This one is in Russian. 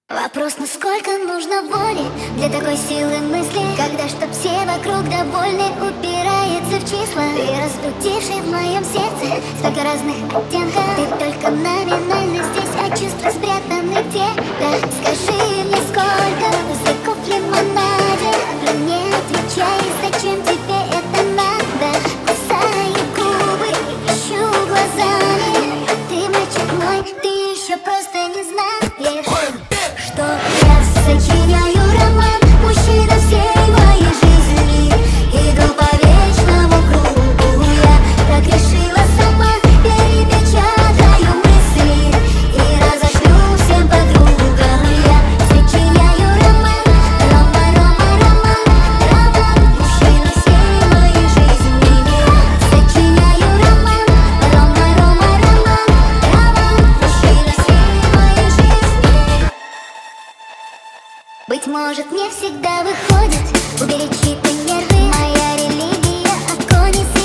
Вопрос, насколько нужно воли для такой силы мысли, когда чтоб все вокруг довольны, упирается в числа. Ты разбудивший в моем сердце столько разных оттенков. Ты только номинально здесь, а чувства спрятаны где-то. Скажи мне, сколько языков в лимонаде, но не отвечай, зачем тебе это надо. Кусаю губы, ищу глазами, а ты, мальчик мой, ты еще просто не знаешь, что я сочиняю роман, мужчина всей моей жизни. Иду по вечному кругу, я так решила сама. Перепечатаю мысли и разошлю всем подругам. Я сочиняю роман, роман, мужчина всей моей жизни. Я сочиняю роман, роман, мужчина всей моей жизни. Быть может, не всегда выходит уберечь чьи-то нервы. Моя религия — огонь и свет.